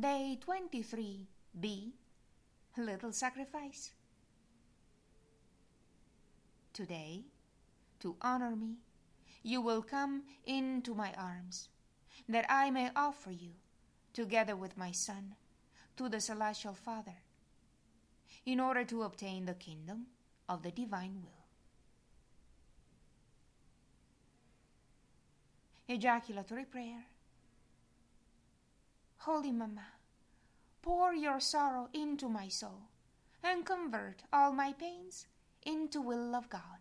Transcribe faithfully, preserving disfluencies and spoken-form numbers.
Day twenty-three B. Little Sacrifice. Today, to honor me, you will come into my arms, that I may offer you, together with my Son, to the Celestial Father, in order to obtain the kingdom of the divine will. Ejaculatory prayer. Holy Mama, pour your sorrow into my soul and convert all my pains into will of God.